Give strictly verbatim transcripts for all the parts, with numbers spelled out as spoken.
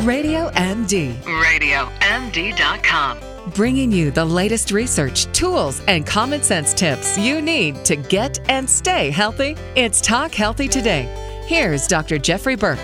Radio M D. radio M D dot com. Bringing you the latest research, tools, and common sense tips you need to get and stay healthy. It's Talk Healthy Today. Here's Doctor Jeffrey Burke.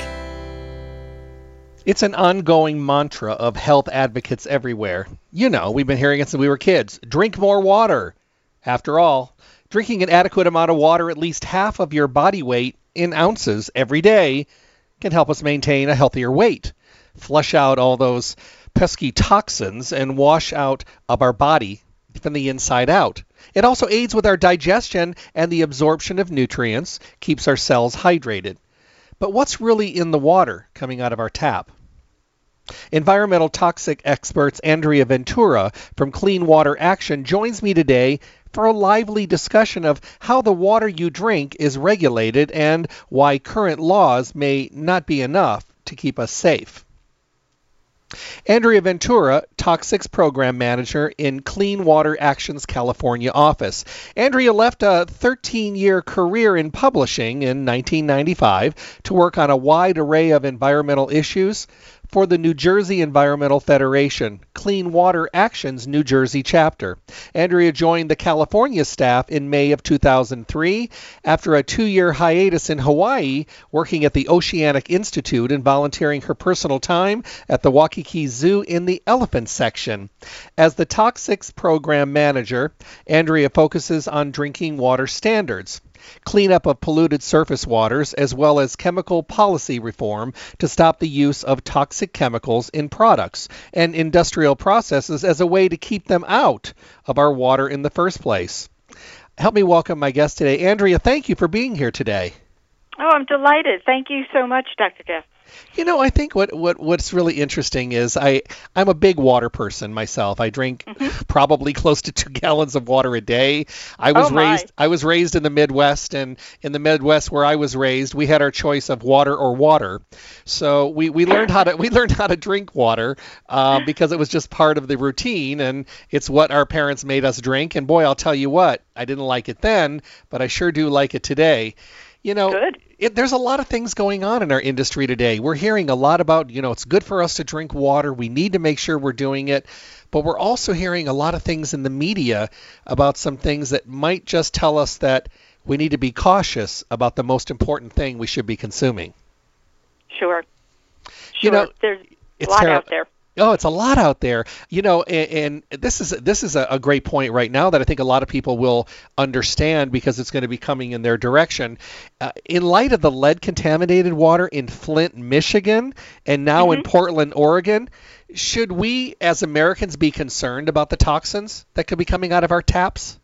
It's an ongoing mantra of health advocates everywhere. You know, we've been hearing it since we were kids. Drink more water. After all, drinking an adequate amount of water, at least half of your body weight in ounces every day, can help us maintain a healthier weight, flush out all those pesky toxins, and wash out of our body from the inside out. It also aids with our digestion and the absorption of nutrients, keeps our cells hydrated. But what's really in the water coming out of our tap? Environmental toxic experts Andrea Ventura from Clean Water Action joins me today for a lively discussion of how the water you drink is regulated and why current laws may not be enough to keep us safe. Andrea Ventura, Toxics Program Manager in Clean Water Action's California office. Andrea left a thirteen-year career in publishing in nineteen ninety-five to work on a wide array of environmental issues for the New Jersey Environmental Federation, Clean Water Action's New Jersey chapter. Andrea joined the California staff in May of two thousand three after a two-year hiatus in Hawaii, working at the Oceanic Institute and volunteering her personal time at the Waikiki Zoo in the elephant section. As the Toxics Program Manager, Andrea focuses on drinking water standards, cleanup of polluted surface waters, as well as chemical policy reform to stop the use of toxic chemicals in products and industrial processes as a way to keep them out of our water in the first place. Help me welcome my guest today. Andrea, thank you for being here today. Oh, I'm delighted. Thank you so much, Doctor Jeff. You know, I think what, what what's really interesting is I, I'm a big water person myself. I drink mm-hmm. probably close to two gallons of water a day. I was oh my. raised I was raised in the Midwest, and in the Midwest where I was raised, we had our choice of water or water. So we, we learned how to we learned how to drink water uh, because it was just part of the routine, and it's what our parents made us drink. And boy, I'll tell you what, I didn't like it then, but I sure do like it today. You know, it, there's a lot of things going on in our industry today. We're hearing a lot about, you know, it's good for us to drink water. We need to make sure we're doing it. But we're also hearing a lot of things in the media about some things that might just tell us that we need to be cautious about the most important thing we should be consuming. Sure. Sure. You know, there's a lot ter- out there. Oh, it's a lot out there, you know, and, and this is this is a, a great point right now that I think a lot of people will understand because it's going to be coming in their direction. Uh, in light of the lead-contaminated water in Flint, Michigan, and now mm-hmm. in Portland, Oregon, should we as Americans be concerned about the toxins that could be coming out of our taps?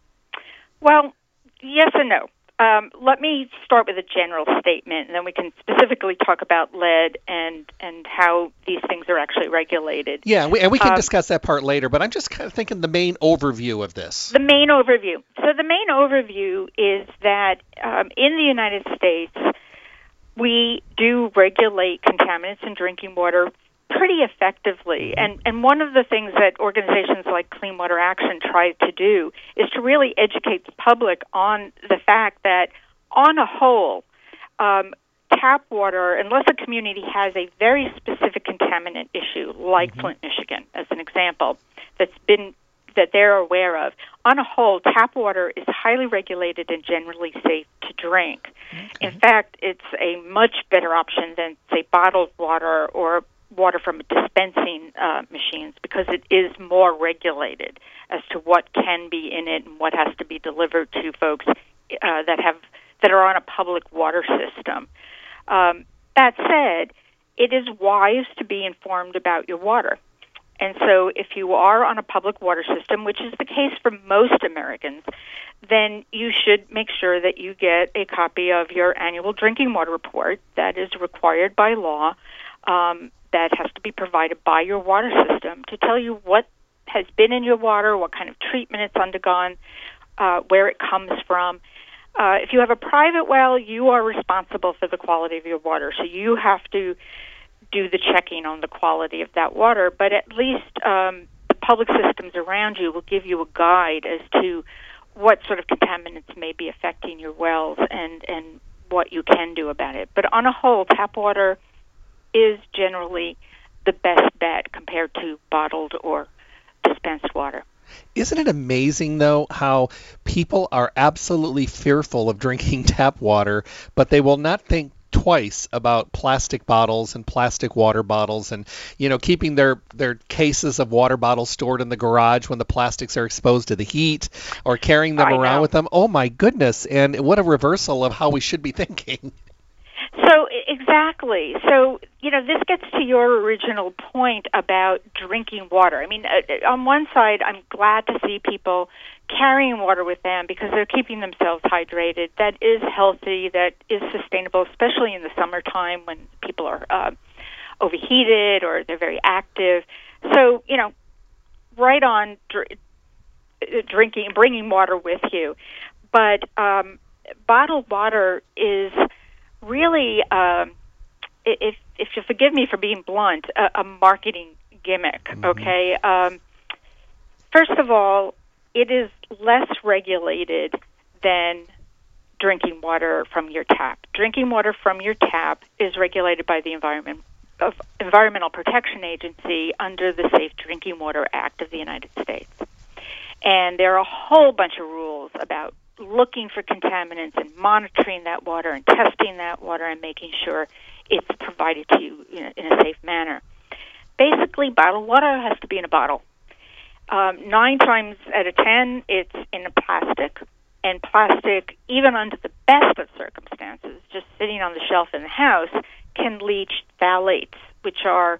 Well, yes and no. Um, let me start with a general statement, and then we can specifically talk about lead and, and how these things are actually regulated. Yeah, we, and we can um, discuss that part later, but I'm just kind of thinking the main overview of this. The main overview. So the main overview is that um, in the United States, we do regulate contaminants in drinking water pretty effectively. And and one of the things that organizations like Clean Water Action try to do is to really educate the public on the fact that, on a whole, um, tap water, unless a community has a very specific contaminant issue, like mm-hmm. Flint, Michigan, as an example, that's been that they're aware of, on a whole, tap water is highly regulated and generally safe to drink. Okay. In fact, it's a much better option than, say, bottled water or water from dispensing uh, machines, because it is more regulated as to what can be in it and what has to be delivered to folks uh, that have that are on a public water system. Um, that said, it is wise to be informed about your water. And so if you are on a public water system, which is the case for most Americans, then you should make sure that you get a copy of your annual drinking water report that is required by law. Um, that has to be provided by your water system to tell you what has been in your water, what kind of treatment it's undergone, uh, where it comes from. Uh, if you have a private well, you are responsible for the quality of your water, so you have to do the checking on the quality of that water. But at least um, the public systems around you will give you a guide as to what sort of contaminants may be affecting your wells and, and what you can do about it. But on a whole, tap water is generally the best bet compared to bottled or dispensed water. Isn't it amazing, though, how people are absolutely fearful of drinking tap water, but they will not think twice about plastic bottles and plastic water bottles and, you know, keeping their, their cases of water bottles stored in the garage when the plastics are exposed to the heat, or carrying them I around know. with them. Oh, my goodness. And what a reversal of how we should be thinking. So exactly. So, you know, this gets to your original point about drinking water. I mean, uh, on one side, I'm glad to see people carrying water with them because they're keeping themselves hydrated. That is healthy. That is sustainable, especially in the summertime when people are uh, overheated or they're very active. So, you know, right on dr- drinking, bringing water with you. But um, bottled water is really, um, if if you forgive me for being blunt, a, a marketing gimmick. Mm-hmm. Okay. Um, first of all, it is less regulated than drinking water from your tap. Drinking water from your tap is regulated by the Environment of Environmental Protection Agency under the Safe Drinking Water Act of the United States. And there are a whole bunch of rules about looking for contaminants and monitoring that water and testing that water and making sure it's provided to you in a, in a safe manner. Basically, bottled water has to be in a bottle. Um, nine times out of ten, it's in a plastic. And plastic, even under the best of circumstances, just sitting on the shelf in the house, can leach phthalates, which are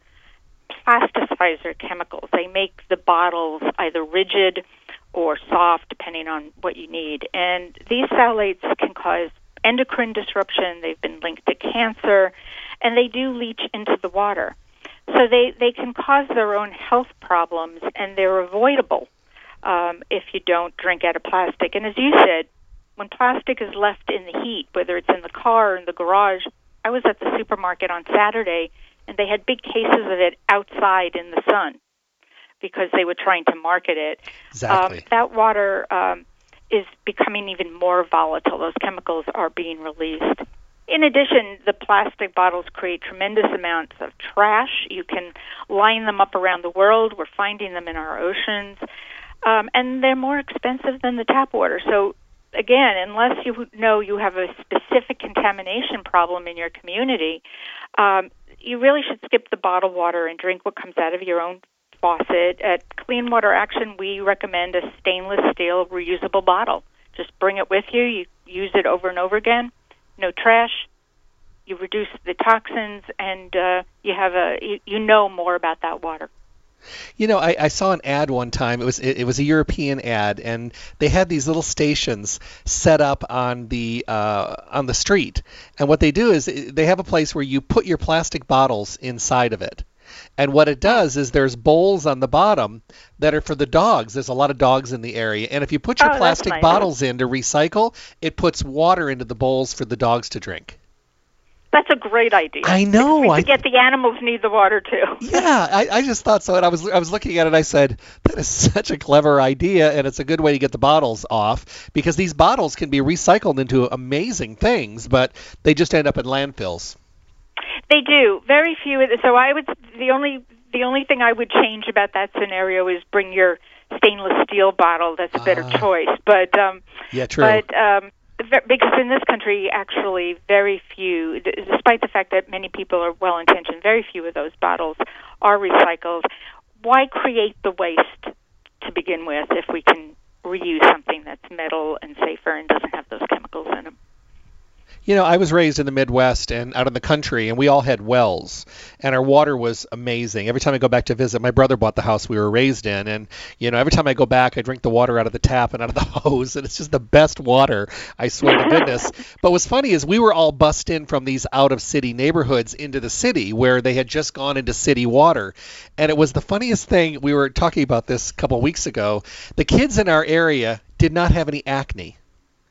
plasticizer chemicals. They make the bottles either rigid or soft, depending on what you need. And these phthalates can cause endocrine disruption. They've been linked to cancer, and they do leach into the water. So they, they can cause their own health problems, and they're avoidable um, if you don't drink out of plastic. And as you said, when plastic is left in the heat, whether it's in the car or in the garage, I was at the supermarket on Saturday, and they had big cases of it outside in the sun because they were trying to market it. Exactly. Um, that water um, is becoming even more volatile. Those chemicals are being released. In addition, the plastic bottles create tremendous amounts of trash. You can line them up around the world. We're finding them in our oceans. Um, and they're more expensive than the tap water. So, again, unless you know you have a specific contamination problem in your community, um, you really should skip the bottled water and drink what comes out of your own faucet. At Clean Water Action, we recommend a stainless steel reusable bottle. Just bring it with you. You use it over and over again. No trash. You reduce the toxins, and uh, you have a you, you know more about that water. You know, I, I saw an ad one time. It was it, it was a European ad, and they had these little stations set up on the uh, on the street. And what they do is they have a place where you put your plastic bottles inside of it. And what it does is there's bowls on the bottom that are for the dogs. There's a lot of dogs in the area. And if you put your oh, plastic nice. bottles in to recycle, it puts water into the bowls for the dogs to drink. That's a great idea. I know. We I forget the animals need the water too. Yeah, I, I just thought so. And I was I was looking at it and I said, that is such a clever idea, and it's a good way to get the bottles off, because these bottles can be recycled into amazing things, but they just end up in landfills. They do. Very few. So I would the only the only thing I would change about that scenario is bring your stainless steel bottle. That's a better uh, choice. But um, yeah, true. But um, because in this country, actually, very few, despite the fact that many people are well intentioned, very few of those bottles are recycled. Why create the waste to begin with if we can reuse something that's metal and safer and doesn't have those chemicals in them? You know, I was raised in the Midwest and out in the country, and we all had wells, and our water was amazing. Every time I go back to visit, my brother bought the house we were raised in, and, you know, every time I go back, I drink the water out of the tap and out of the hose, and it's just the best water, I swear to goodness. But what's funny is we were all bussed in from these out-of-city neighborhoods into the city where they had just gone into city water, and it was the funniest thing. We were talking about this a couple of weeks ago. The kids in our area did not have any acne.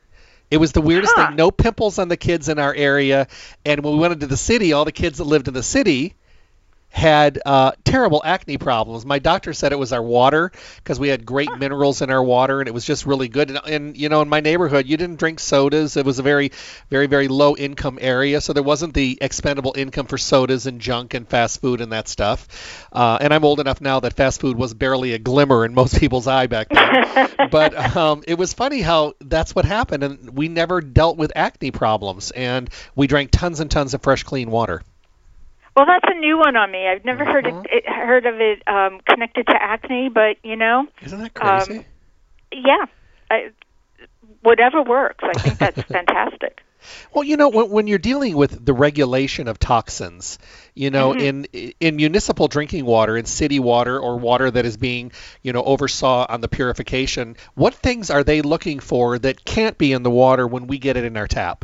It was the weirdest huh. thing. No pimples on the kids in our area. And when we went into the city, all the kids that lived in the city had uh, terrible acne problems. My doctor said it was our water because we had great minerals in our water and it was just really good. And, and, you know, in my neighborhood, you didn't drink sodas. It was a very, very, very low income area. So there wasn't the expendable income for sodas and junk and fast food and that stuff. Uh, and I'm old enough now that fast food was barely a glimmer in most people's eye back then. But um, it was funny how that's what happened. And we never dealt with acne problems. And we drank tons and tons of fresh, clean water. Well, that's a new one on me. I've never uh-huh. heard it, it heard of it um, connected to acne, but you know, isn't that crazy? Um, yeah, I, whatever works. I think that's fantastic. Well, you know, when, when you're dealing with the regulation of toxins, you know, mm-hmm. in in municipal drinking water, in city water, or water that is being, you know, oversaw on the purification, what things are they looking for that can't be in the water when we get it in our tap?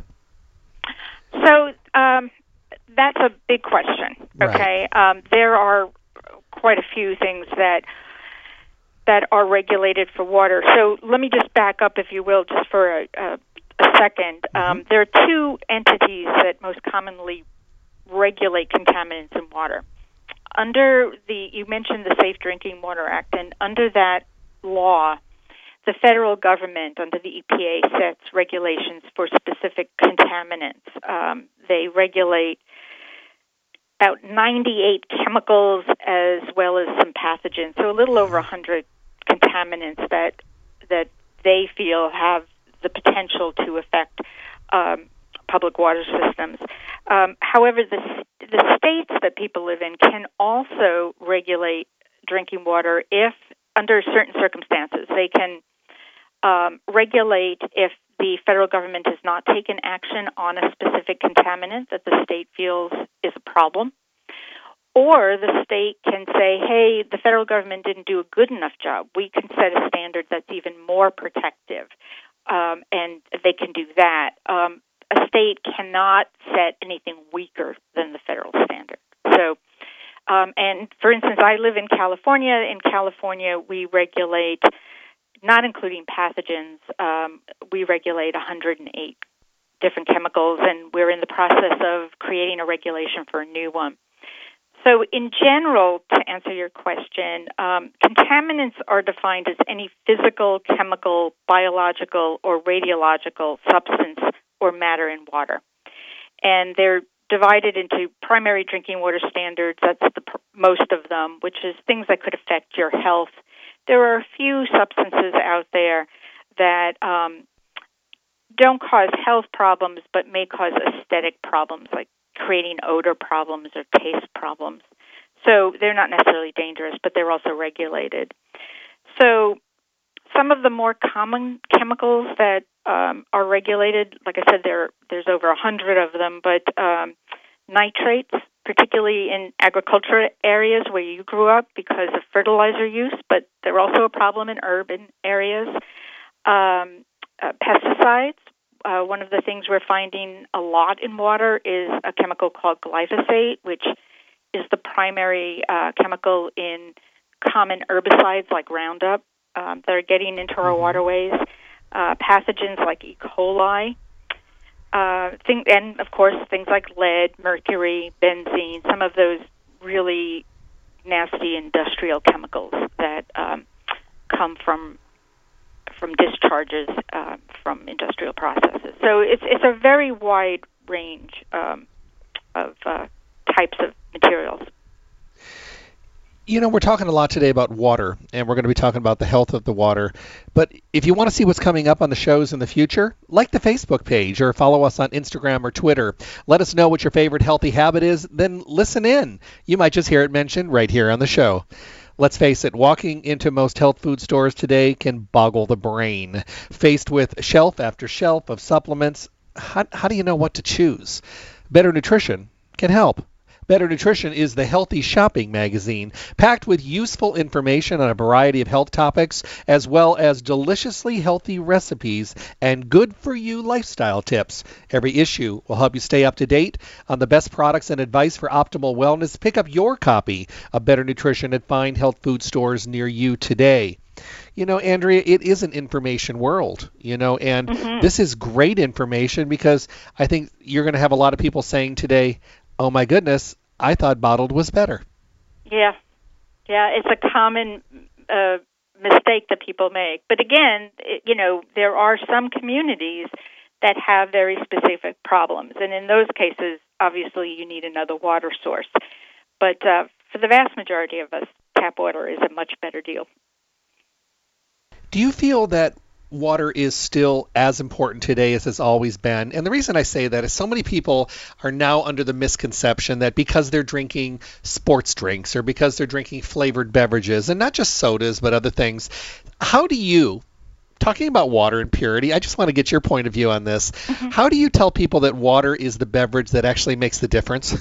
So. Um, That's a big question. Okay, right. um, there are quite a few things that that are regulated for water. So let me just back up, if you will, just for a, a, a second. Mm-hmm. Um, there are two entities that most commonly regulate contaminants in water. Under the, you mentioned the Safe Drinking Water Act, and under that law, the federal government, under the E P A, sets regulations for specific contaminants. Um, they regulate about ninety-eight chemicals as well as some pathogens, so a little over one hundred contaminants that that they feel have the potential to affect um, public water systems. Um, however, the, the states that people live in can also regulate drinking water if, under certain circumstances, they can um, regulate if the federal government has not taken action on a specific contaminant that the state feels is a problem. Or the state can say, hey, the federal government didn't do a good enough job. We can set a standard that's even more protective, um, and they can do that. Um, a state cannot set anything weaker than the federal standard. So, um, and for instance, I live in California. In California, we regulate, not including pathogens, um, we regulate one hundred eight different chemicals, and we're in the process of creating a regulation for a new one. So in general, to answer your question, um, contaminants are defined as any physical, chemical, biological, or radiological substance or matter in water. And they're divided into primary drinking water standards, that's the pr- most of them, which is things that could affect your health. There are a few substances out there that um, don't cause health problems but may cause aesthetic problems, like creating odor problems or taste problems. So they're not necessarily dangerous, but they're also regulated. So some of the more common chemicals that um, are regulated, like I said, there there's over a hundred of them, but um, nitrates, particularly in agricultural areas where you grew up because of fertilizer use, but they're also a problem in urban areas. Um, uh, pesticides. Uh, one of the things we're finding a lot in water is a chemical called glyphosate, which is the primary uh, chemical in common herbicides like Roundup um, that are getting into our waterways. Uh, pathogens like E. coli, uh, thing, and of course things like lead, mercury, benzene, some of those really nasty industrial chemicals that um, come from from discharges uh, from industrial processes. So it's it's a very wide range um, of uh, types of materials. You know, we're talking a lot today about water, and we're going to be talking about the health of the water. But if you want to see what's coming up on the shows in the future, like the Facebook page or follow us on Instagram or Twitter. Let us know what your favorite healthy habit is, then listen in. You might just hear it mentioned right here on the show. Let's face it, walking into most health food stores today can boggle the brain. Faced with shelf after shelf of supplements, how, how do you know what to choose? Better Nutrition can help. Better Nutrition is the healthy shopping magazine, packed with useful information on a variety of health topics, as well as deliciously healthy recipes and good-for-you lifestyle tips. Every issue will help you stay up to date on the best products and advice for optimal wellness. Pick up your copy of Better Nutrition at fine health food stores near you today. You know, Andrea, it is an information world, you know, and mm-hmm. this is great information because I think you're going to have a lot of people saying today, oh my goodness, I thought bottled was better. Yeah, yeah, it's a common uh, mistake that people make. But again, it, you know, there are some communities that have very specific problems, and in those cases, obviously, you need another water source. But uh, for the vast majority of us, tap water is a much better deal. Do you feel that water is still as important today as it's always been? And the reason I say that is so many people are now under the misconception that because they're drinking sports drinks or because they're drinking flavored beverages, and not just sodas, but other things, how do you, talking about water and purity, I just want to get your point of view on this. Mm-hmm. How do you tell people that water is the beverage that actually makes the difference?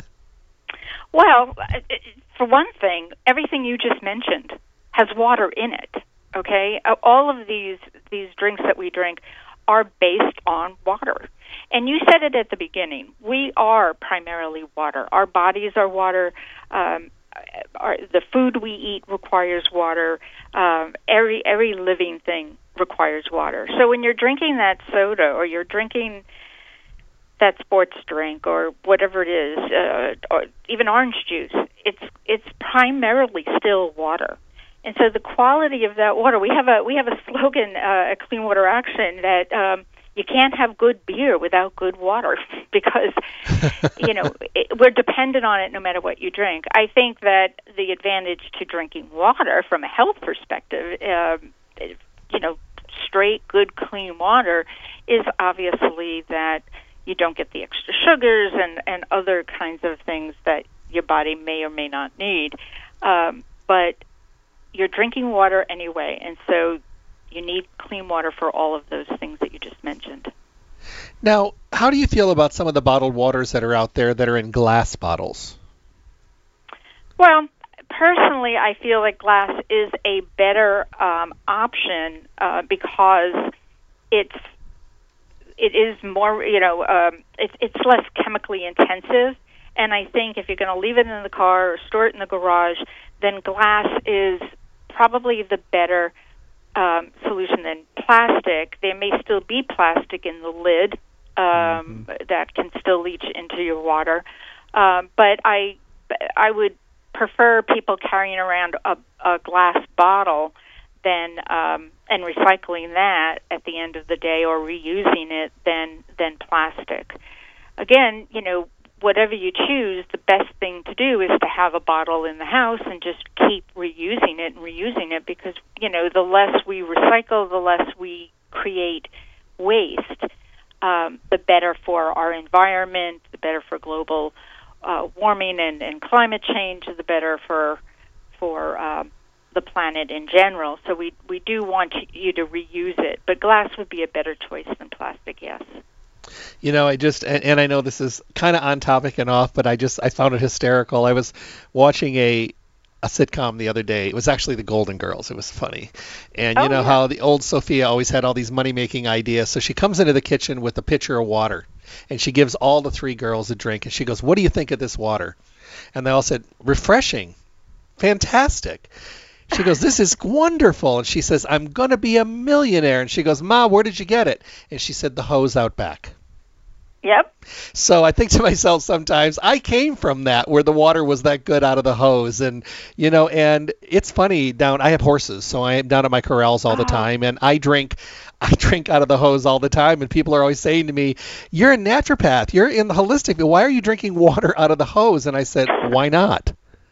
Well, for one thing, everything you just mentioned has water in it. Okay, all of these these drinks that we drink are based on water. And you said it at the beginning. We are primarily water. Our bodies are water. Um, our, the food we eat requires water. Um, every every living thing requires water. So when you're drinking that soda or you're drinking that sports drink or whatever it is, uh, or even orange juice, it's it's primarily still water. And so the quality of that water, we have a we have a slogan uh, at Clean Water Action that um, you can't have good beer without good water because, you know, it, we're dependent on it no matter what you drink. I think that the advantage to drinking water from a health perspective, uh, you know, straight, good, clean water is obviously that you don't get the extra sugars and, and other kinds of things that your body may or may not need. Um, but you're drinking water anyway, and so you need clean water for all of those things that you just mentioned. Now, how do you feel about some of the bottled waters that are out there that are in glass bottles? Well, personally, I feel like glass is a better um, option uh, because it's it is more, you know, um, it's it's less chemically intensive. And I think if you're going to leave it in the car or store it in the garage, then glass is probably the better um, solution than plastic. There may still be plastic in the lid um, mm-hmm. that can still leach into your water, um, but I I would prefer people carrying around a, a glass bottle than um, and recycling that at the end of the day or reusing it than than plastic. Again, you know, whatever you choose, the best thing to do is to have a bottle in the house and just keep reusing it and reusing it because, you know, the less we recycle, the less we create waste, um, the better for our environment, the better for global uh, warming and, and climate change, the better for for um, the planet in general. So we, we do want you to reuse it, but glass would be a better choice than plastic, yes. You know, I just, and, and I know this is kind of on topic and off, but I just, I found it hysterical. I was watching a a sitcom the other day. It was actually The Golden Girls. It was funny. And you oh, know yeah. how the old Sophia always had all these money-making ideas. So she comes into the kitchen with a pitcher of water, and she gives all the three girls a drink, and she goes, "What do you think of this water?" And they all said, "Refreshing. Fantastic." She goes, "This is wonderful." And she says, "I'm going to be a millionaire." And she goes, "Ma, where did you get it?" And she said, "The hose out back." Yep. So I think to myself sometimes, I came from that where the water was that good out of the hose. And, you know, and it's funny down, I have horses, so I am down at my corrals all the time. And I drink, I drink out of the hose all the time. And people are always saying to me, "You're a naturopath. You're in the holistic. Why are you drinking water out of the hose?" And I said, "Why not?"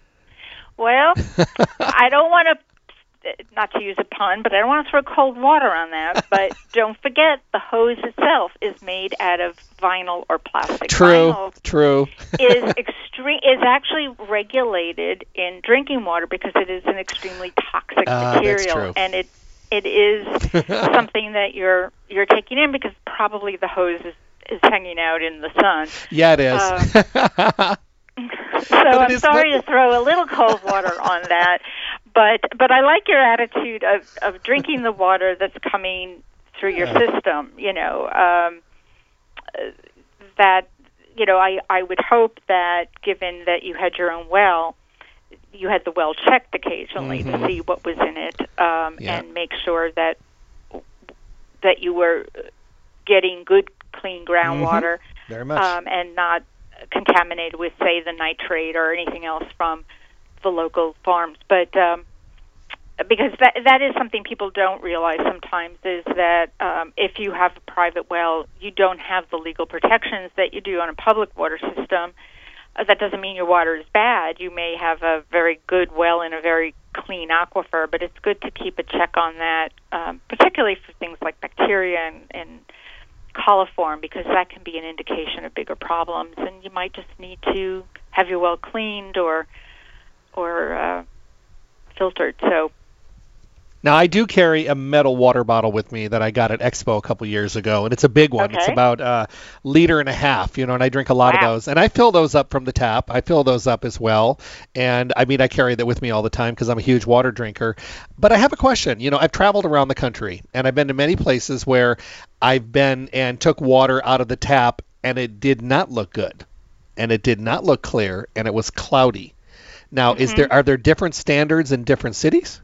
Well, I don't want to, not to use a pun, but I don't want to throw cold water on that. But don't forget, the hose itself is made out of vinyl or plastic. True, vinyl true. is extreme is actually regulated in drinking water because it is an extremely toxic uh, material, that's true. and it it is something that you're you're taking in because probably the hose is, is hanging out in the sun. Yeah, it is. Um, So I'm sorry to throw a little cold water on that, but but I like your attitude of, of drinking the water that's coming through your system. You know, um, that you know I, I would hope that given that you had your own well, you had the well checked occasionally mm-hmm. to see what was in it um, yeah. and make sure that that you were getting good, clean groundwater mm-hmm. Very much. Um, and not contaminated with, say, the nitrate or anything else from the local farms. But um, because that that is something people don't realize sometimes, is that um, if you have a private well, you don't have the legal protections that you do on a public water system. Uh, that doesn't mean your water is bad. You may have a very good well in a very clean aquifer, but it's good to keep a check on that, um, particularly for things like bacteria and, and coliform, because that can be an indication of bigger problems, and you might just need to have your well cleaned or or uh, filtered. So. Now, I do carry a metal water bottle with me that I got at Expo a couple years ago, and it's a big one. Okay. It's about a liter and a half, you know, and I drink a lot Wow. of those. And I fill those up from the tap. I fill those up as well. And, I mean, I carry that with me all the time because I'm a huge water drinker. But I have a question. You know, I've traveled around the country, and I've been to many places where I've been and took water out of the tap, and it did not look good, and it did not look clear, and it was cloudy. Now, Mm-hmm. is there are there different standards in different cities?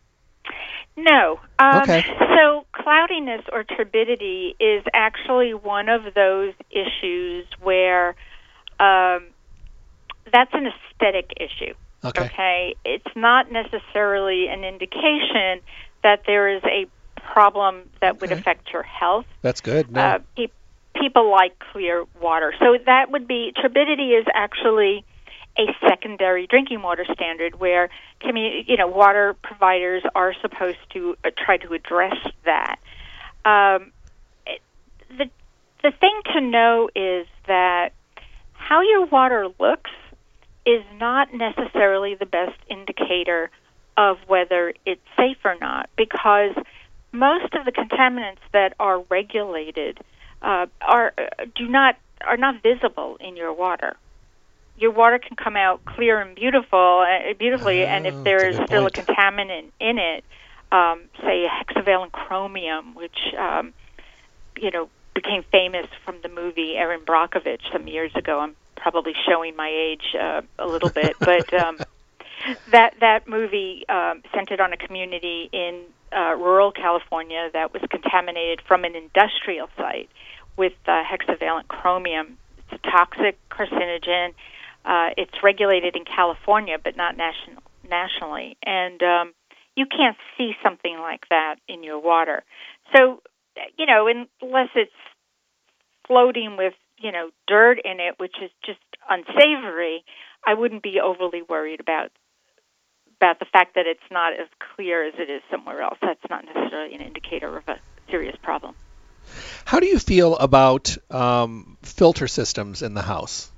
No. Um, Okay. So cloudiness or turbidity is actually one of those issues where um, that's an aesthetic issue. Okay. Okay. It's not necessarily an indication that there is a problem that would Okay. affect your health. That's good. No. Uh, pe- people like clear water. So that would be, turbidity is actually a secondary drinking water standard where commu- you know, water providers are supposed to uh, try to address that. Um, it, the the thing to know is that how your water looks is not necessarily the best indicator of whether it's safe or not, because most of the contaminants that are regulated uh, are uh, do not are not visible in your water. Your water can come out clear and beautiful, uh, beautifully, Oh, and if that's there a is good still point. a contaminant in it, um, say a hexavalent chromium, which um, you know became famous from the movie Erin Brockovich some years ago. I'm probably showing my age uh, a little bit, but um, that that movie um, centered on a community in uh, rural California that was contaminated from an industrial site with uh, hexavalent chromium. It's a toxic carcinogen. Uh, it's regulated in California, but not national, nationally. And um, you can't see something like that in your water. So, you know, unless it's floating with, you know, dirt in it, which is just unsavory, I wouldn't be overly worried about about the fact that it's not as clear as it is somewhere else. That's not necessarily an indicator of a serious problem. How do you feel about um, filter systems in the house?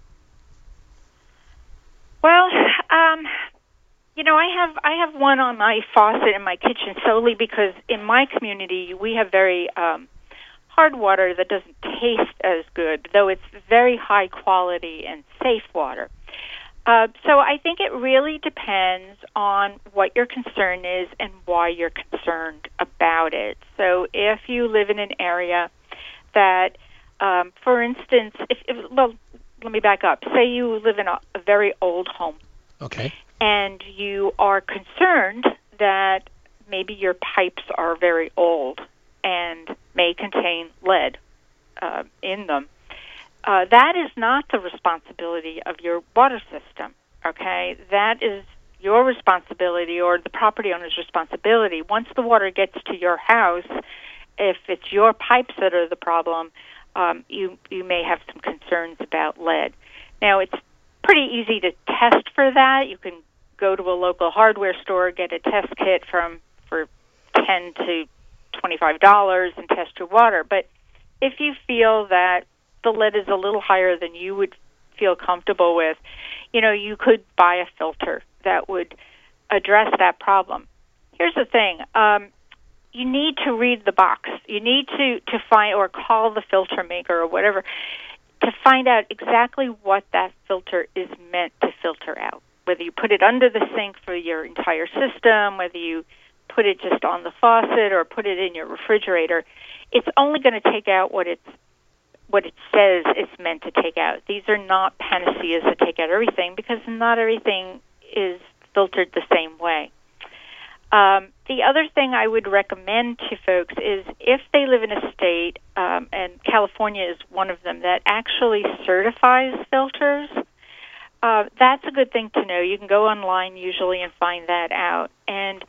Well, um, you know, I have I have one on my faucet in my kitchen solely because in my community we have very um, hard water that doesn't taste as good, though it's very high quality and safe water. Uh, so I think it really depends on what your concern is and why you're concerned about it. So if you live in an area that, um, for instance, if, if well, let me back up. Say you live in a, a very old home. Okay. And you are concerned that maybe your pipes are very old and may contain lead uh, in them. Uh, that is not the responsibility of your water system, okay? That is your responsibility or the property owner's responsibility. Once the water gets to your house, if it's your pipes that are the problem, um, you, you may have some concerns about lead. Now, it's pretty easy to test for that. You can go to a local hardware store, get a test kit from for ten to twenty-five dollars and test your water. But if you feel that the lead is a little higher than you would feel comfortable with, you know, you could buy a filter that would address that problem. Here's the thing. Um, you need to read the box. You need to, to find or call the filter maker or whatever to find out exactly what that filter is meant to filter out, whether you put it under the sink for your entire system, whether you put it just on the faucet or put it in your refrigerator. It's only going to take out what it's what it says it's meant to take out. These are not panaceas that take out everything because not everything is filtered the same way. Um, the other thing I would recommend to folks is if they live in a state, um, and California is one of them, that actually certifies filters, uh, that's a good thing to know. You can go online usually and find that out. And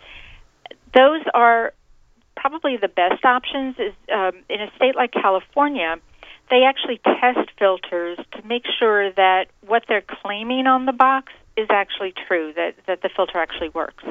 those are probably the best options. Is um, in a state like California, they actually test filters to make sure that what they're claiming on the box is actually true, that, that the filter actually works.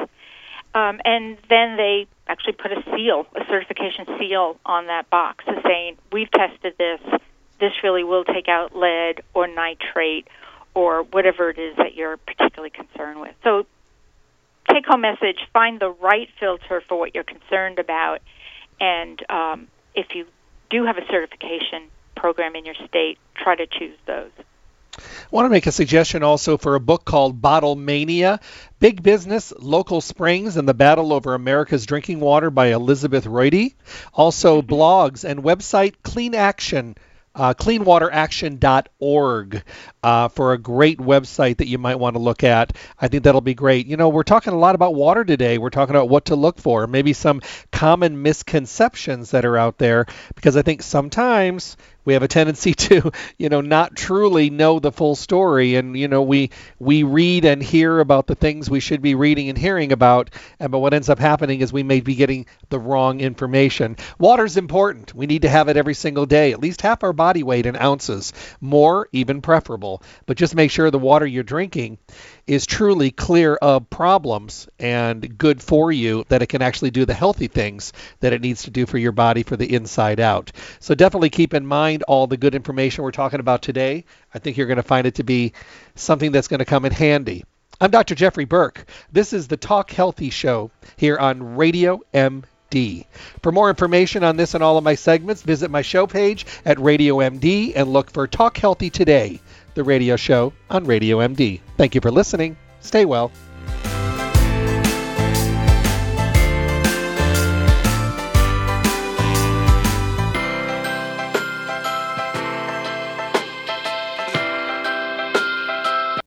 Um, and then they actually put a seal, a certification seal on that box saying, we've tested this, this really will take out lead or nitrate or whatever it is that you're particularly concerned with. So take-home message, find the right filter for what you're concerned about, and um, if you do have a certification program in your state, try to choose those. I want to make a suggestion also for a book called Bottle Mania, Big Business, Local Springs, and the Battle Over America's Drinking Water by Elizabeth Royde. Also mm-hmm. blogs and website Clean Action, uh, clean water action dot org uh, for a great website that you might want to look at. I think that'll be great. You know, we're talking a lot about water today. We're talking about what to look for, maybe some common misconceptions that are out there, because I think sometimes we have a tendency to, you know, not truly know the full story. And, you know, we we read and hear about the things we should be reading and hearing about. And but what ends up happening is we may be getting the wrong information. Water's important. We need to have it every single day, at least half our body weight in ounces. More, even preferable. But just make sure the water you're drinking is truly clear of problems and good for you, that it can actually do the healthy things that it needs to do for your body for the inside out. So definitely keep in mind all the good information we're talking about today. I think you're going to find it to be something that's going to come in handy. I'm Doctor Jeffrey Burke. This is the Talk Healthy Show here on Radio M D. For more information on this and all of my segments, visit my show page at Radio M D and look for Talk Healthy Today, the radio show on Radio M D. Thank you for listening. Stay well.